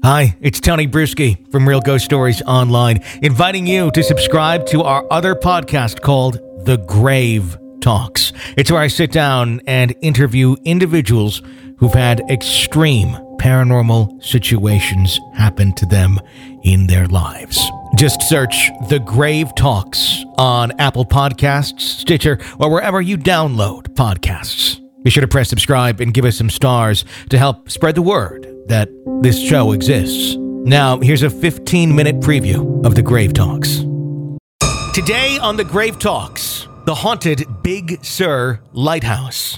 Hi, it's Tony Bruschi from Real Ghost Stories Online, inviting you to subscribe to our other podcast called The Grave Talks. It's where I sit down and interview individuals who've had extreme paranormal situations happen to them in their lives. Just search The Grave Talks on Apple Podcasts, Stitcher, or wherever you download podcasts. Be sure to press subscribe and give us some stars to help spread the word that this show exists. Now, here's a 15-minute preview of The Grave Talks. Today on The Grave Talks, the haunted Big Sur Lighthouse.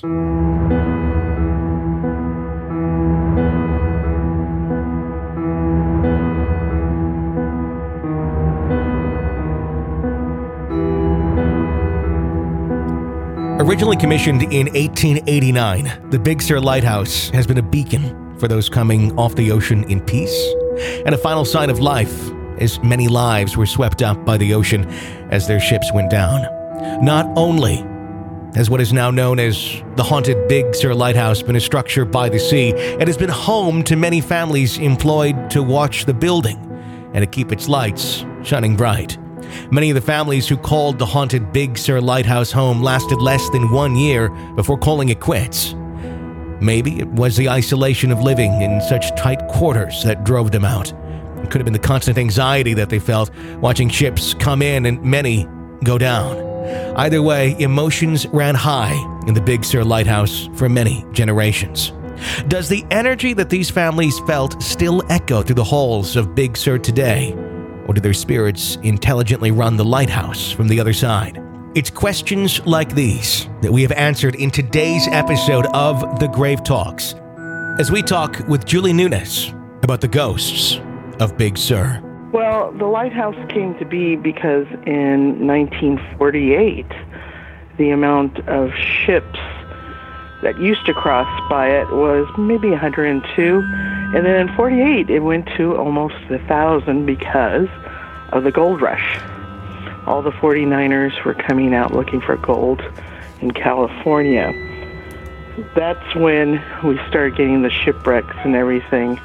Originally commissioned in 1889, the Big Sur Lighthouse has been a beacon for those coming off the ocean in peace, and a final sign of life as many lives were swept up by the ocean as their ships went down. Not only has what is now known as the haunted Big Sur Lighthouse been a structure by the sea, it has been home to many families employed to watch the building and to keep its lights shining bright. Many of the families who called the haunted Big Sur Lighthouse home lasted less than 1 year before calling it quits. Maybe it was the isolation of living in such tight quarters that drove them out. It could have been the constant anxiety that they felt watching ships come in and many go down. Either way, emotions ran high in the Big Sur Lighthouse for many generations. Does the energy that these families felt still echo through the halls of Big Sur today? Or do their spirits intelligently run the lighthouse from the other side? It's questions like these that we have answered in today's episode of The Grave Talks, as we talk with Julie Nunes about the ghosts of Big Sur. Well, the lighthouse came to be because in 1948, the amount of ships that used to cross by it was maybe 102. And then in 48, it went to almost 1,000 because of the gold rush. All the 49ers were coming out looking for gold in California. That's when we started getting the shipwrecks and everything.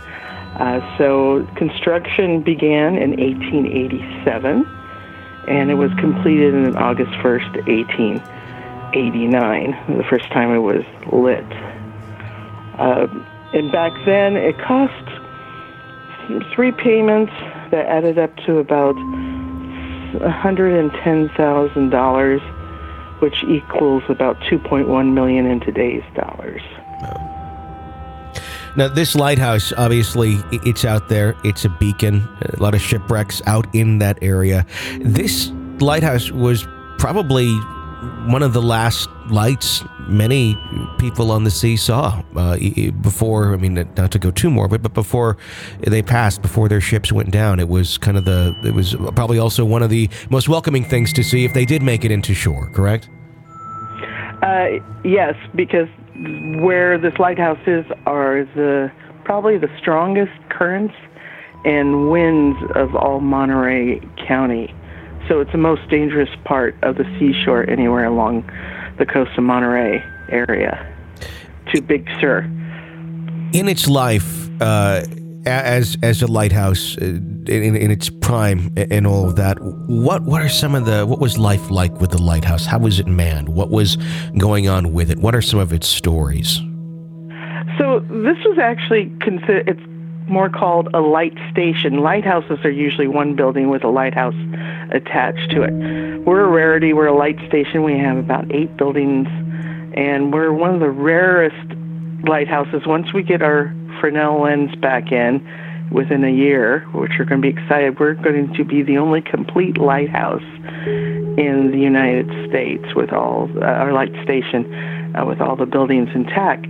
So construction began in 1887, and it was completed on August 1st, 1889, the first time it was lit. And back then, it cost 3 payments that added up to about $110,000, which equals about $2.1 million in today's dollars. Now, this lighthouse, obviously, it's out there. It's a beacon. A lot of shipwrecks out in that area. This lighthouse was probably one of the last lights many people on the sea saw before, I mean, not to go too morbid, but before they passed, before their ships went down. It was it was probably also one of the most welcoming things to see if they did make it into shore, correct? Yes, because where this lighthouse is are probably the strongest currents and winds of all Monterey County. So it's the most dangerous part of the seashore anywhere along the coast of Monterey area to Big Sur. In its life, as a lighthouse, in its prime and all of that, what was life like with the lighthouse? How was it manned? What was going on with it? What are some of its stories? So this was actually it's more called a light station. Lighthouses are usually one building with a lighthouse attached to it. We're a rarity. We're a light station. We have about 8 buildings, and we're one of the rarest lighthouses. Once we get our Fresnel lens back in within a year, which we're going to be excited, we're going to be the only complete lighthouse in the United States with all our light station with all the buildings intact.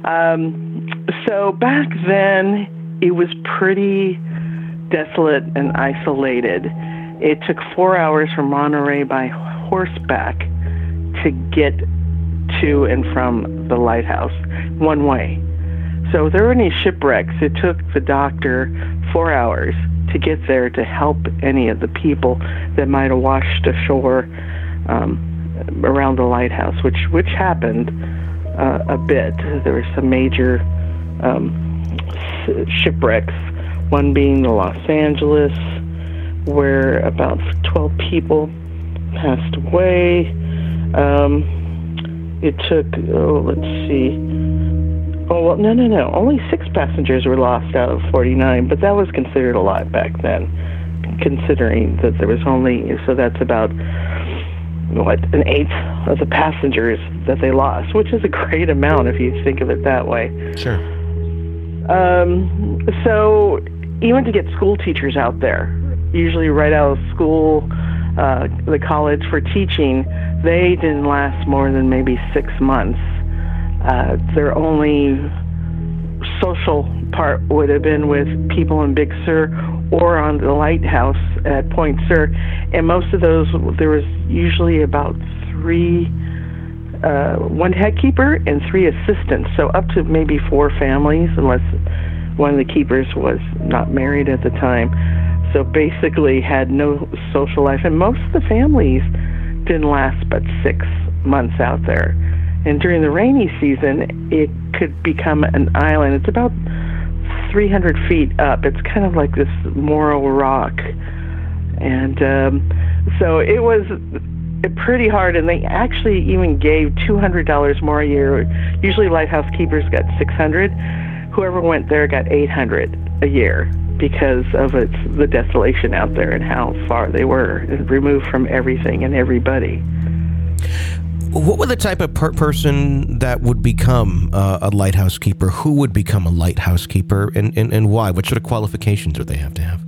So back then, it was pretty desolate and isolated. It took 4 hours from Monterey by horseback to get to and from the lighthouse, one way. So if there were any shipwrecks, it took the doctor 4 hours to get there to help any of the people that might have washed ashore around the lighthouse, which happened a bit. There were some major shipwrecks one being the Los Angeles, where about 12 people passed away. It took, let's see. Oh, well, no. Only 6 passengers were lost out of 49, but that was considered a lot back then, considering that there was only, so that's about, an eighth of the passengers that they lost, which is a great amount if you think of it that way. Sure. So even to get school teachers out there, usually right out of school, the college for teaching, they didn't last more than maybe 6 months. Their only social part would have been with people in Big Sur or on the lighthouse at Point Sur. And most of those, there was usually about 3, 1 head keeper and 3 assistants. So up to maybe 4 families, unless one of the keepers was not married at the time. So basically had no social life. And most of the families didn't last but 6 months out there. And during the rainy season, it could become an island. It's about 300 feet up. It's kind of like this Morro rock. And so it was pretty hard, and they actually even gave $200 more a year. Usually lighthouse keepers got $600. Whoever went there got $800 a year because of the desolation out there and how far they were removed from everything and everybody. What would the type of person that would become a lighthouse keeper? Who would become a lighthouse keeper, and why? What sort of qualifications would they have to have?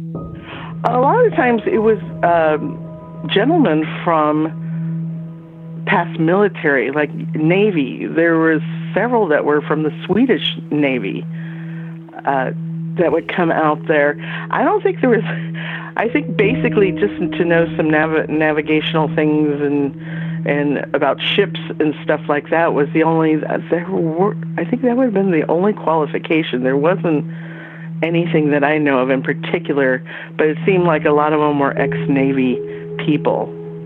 A lot of times it was gentlemen from past military, like Navy. There was several that were from the Swedish Navy that would come out there. I don't think there was... I think basically just to know some navigational things and about ships and stuff like that was the only, I think that would have been the only qualification. There wasn't anything that I know of in particular, but it seemed like a lot of them were ex-Navy people.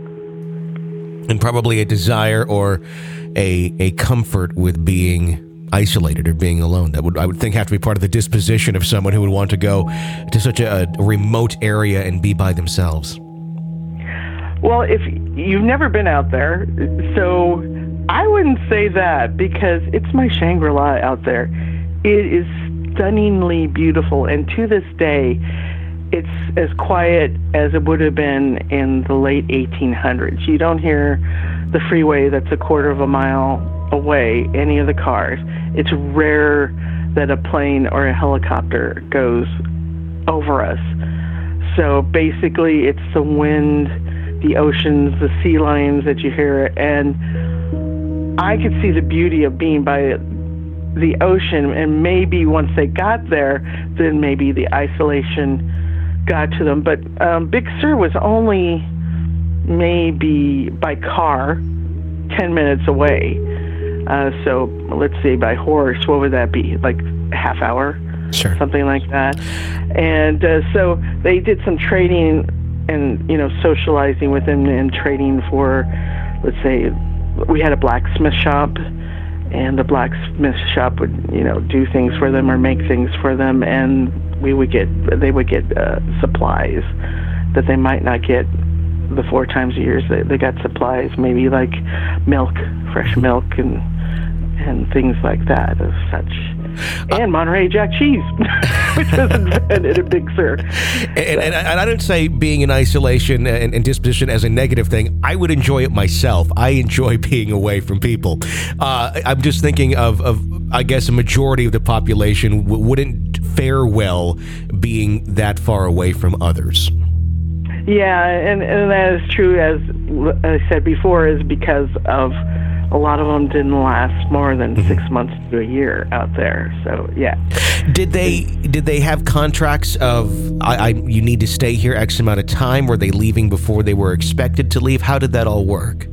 And probably a desire or a comfort with being isolated or being alone. That would, I would think, have to be part of the disposition of someone who would want to go to such a remote area and be by themselves. Well, if you've never been out there, so I wouldn't say that, because it's my Shangri-La out there. It is stunningly beautiful, and to this day, it's as quiet as it would have been in the late 1800s. You don't hear the freeway that's a quarter of a mile away, any of the cars. It's rare that a plane or a helicopter goes over us. So basically, it's the wind, the oceans, the sea lions that you hear, and I could see the beauty of being by the ocean, and maybe once they got there, then maybe the isolation got to them. But Big Sur was only maybe by car 10 minutes away. So let's say by horse, what would that be? Like a half hour? Sure. Something like that. And so they did some trading and, socializing with them and trading for, let's say, we had a blacksmith shop, and the blacksmith shop would, do things for them or make things for them, and they would get supplies that they might not get the 4 times a year. So they got supplies, maybe like milk, fresh milk, and things like that of such. And Monterey Jack cheese, which was invented in Big Sur. And I don't say being in isolation and disposition as a negative thing. I would enjoy it myself. I enjoy being away from people. I'm just thinking of I guess, a majority of the population wouldn't fare well being that far away from others. Yeah, and that is true, as I said before, is because of a lot of them didn't last more than 6 months to a year out there. So, yeah. Did they have contracts of, you need to stay here X amount of time? Were they leaving before they were expected to leave? How did that all work?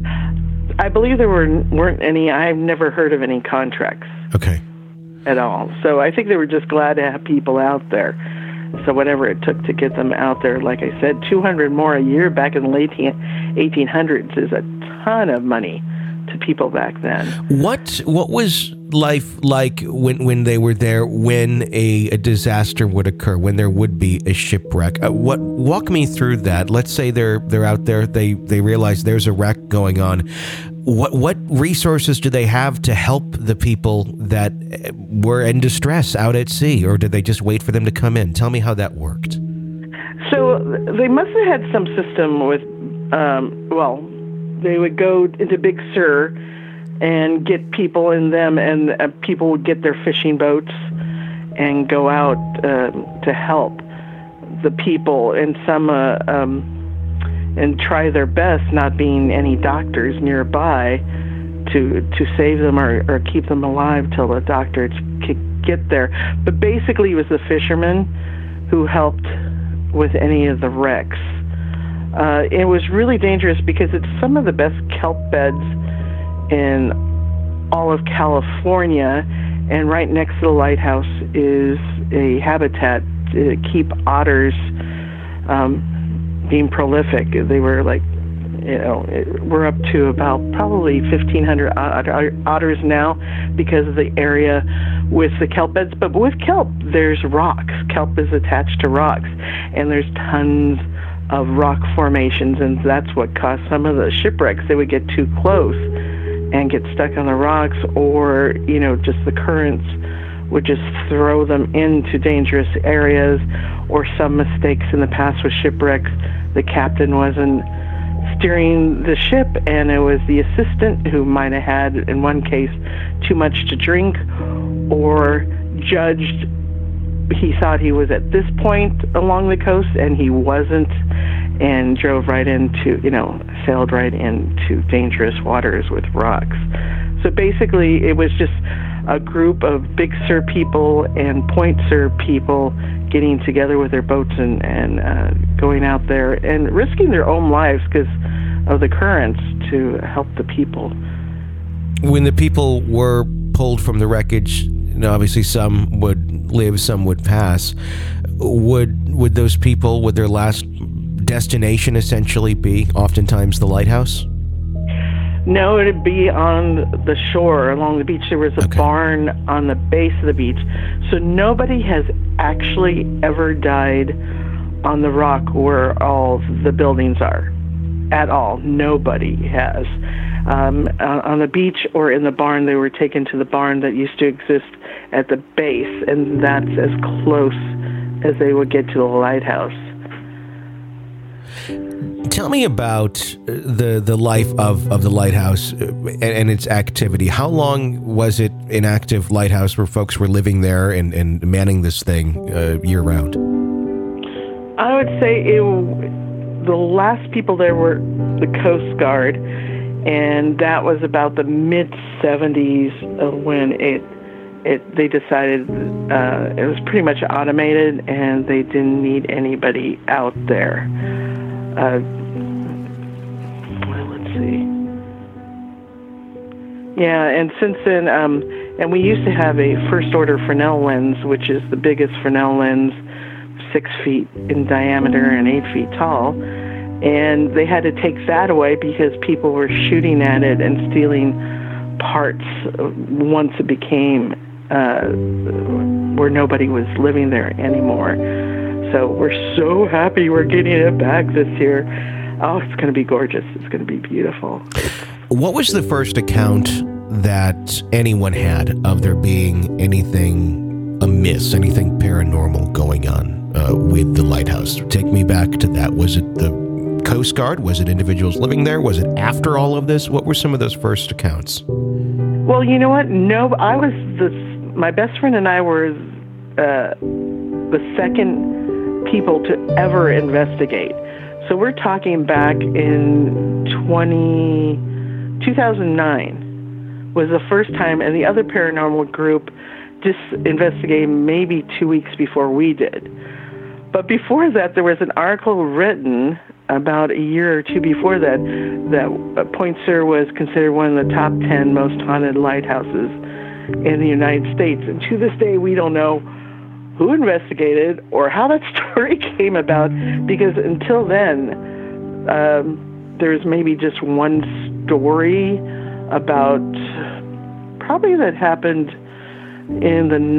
I believe there weren't any. I've never heard of any contracts. Okay. At all. So I think they were just glad to have people out there. So whatever it took to get them out there, like I said, $200 more a year back in the late 1800s is a ton of money to people back then. What was life like when they were there, when a disaster would occur, when there would be a shipwreck? Walk me through that. Let's say they're out there, they realize there's a wreck going on. What resources do they have to help the people that were in distress out at sea, or did they just wait for them to come in? Tell me how that worked. So they must have had some system with, they would go into Big Sur and get people in them, and people would get their fishing boats and go out to help the people, and some and try their best, not being any doctors nearby, to save them or keep them alive till the doctors could get there. But basically, it was the fishermen who helped with any of the wrecks. It was really dangerous because it's some of the best kelp beds in all of California, and right next to the lighthouse is a habitat to keep otters being prolific. They were we're up to about probably 1,500 otters now because of the area with the kelp beds. But with kelp, there's rocks. Kelp is attached to rocks, and there's tons of rock formations, and that's what caused some of the shipwrecks. They would get too close and get stuck on the rocks, or just the currents would just throw them into dangerous areas, or some mistakes in the past with shipwrecks. The captain wasn't steering the ship, and it was the assistant who might have had, in one case, too much to drink, or judged he thought he was at this point along the coast and he wasn't, and drove right into, sailed right into dangerous waters with rocks. So basically it was just a group of Big Sur people and Point Sur people getting together with their boats and going out there and risking their own lives because of the currents to help the people. When the people were pulled from the wreckage, obviously some would live, some would pass. Would those people, would their last destination essentially be oftentimes the lighthouse? No, it'd be on the shore along the beach. There was a barn on the base of the beach. So nobody has actually ever died on the rock where all the buildings are. At all. Nobody has. On the beach or in the barn, they were taken to the barn that used to exist at the base, and that's as close as they would get to the lighthouse. Tell me about the life of the lighthouse and its activity. How long was it an active lighthouse where folks were living there and manning this thing year-round? I would say the last people there were the Coast Guard, and that was about the mid-'70s when they decided it was pretty much automated and they didn't need anybody out there. Let's see. Yeah, and since then, and we used to have a first order Fresnel lens, which is the biggest Fresnel lens, 6 feet in diameter and 8 feet tall. And they had to take that away because people were shooting at it and stealing parts once it became where nobody was living there anymore. So we're so happy we're getting it back this year. Oh, it's going to be gorgeous. It's going to be beautiful. What was the first account that anyone had of there being anything amiss, anything paranormal going on with the lighthouse? Take me back to that. Was it the Coast Guard? Was it individuals living there? Was it after all of this? What were some of those first accounts? Well, you know what? No, my best friend and I were the second people to ever investigate. So we're talking back in 2009 was the first time, and the other paranormal group just investigated maybe 2 weeks before we did. But before that, there was an article written about a year or two before that Point Sur was considered one of the top 10 most haunted lighthouses in the United States. And to this day, we don't know who investigated or how that story came about, because until then, there's maybe just one story about, probably that happened in the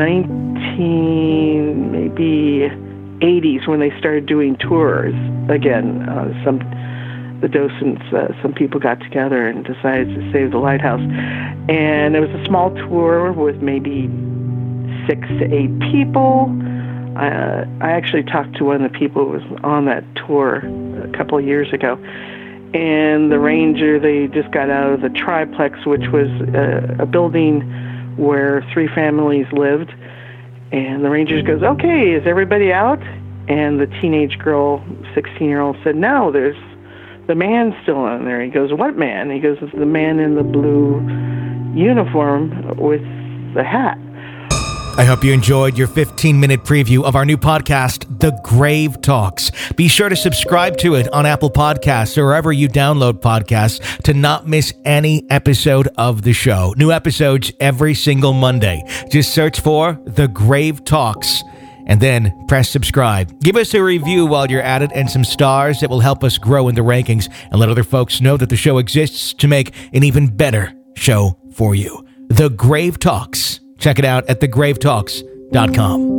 80s when they started doing tours again. The docents, some people got together and decided to save the lighthouse. And it was a small tour with maybe 6 to 8 people. I actually talked to one of the people who was on that tour a couple of years ago. And the ranger, they just got out of the triplex, which was a building where 3 families lived. And the ranger goes, "Okay, is everybody out?" And the teenage girl, 16-year-old, said, "No, there's the man's still on there." He goes, "What man?" He goes, "It's the man in the blue uniform with the hat." I hope you enjoyed your 15-minute preview of our new podcast, The Grave Talks. Be sure to subscribe to it on Apple Podcasts or wherever you download podcasts to not miss any episode of the show. New episodes every single Monday. Just search for The Grave Talks and then press subscribe. Give us a review while you're at it and some stars that will help us grow in the rankings and let other folks know that the show exists to make an even better show for you. The Grave Talks. Check it out at thegravetalks.com.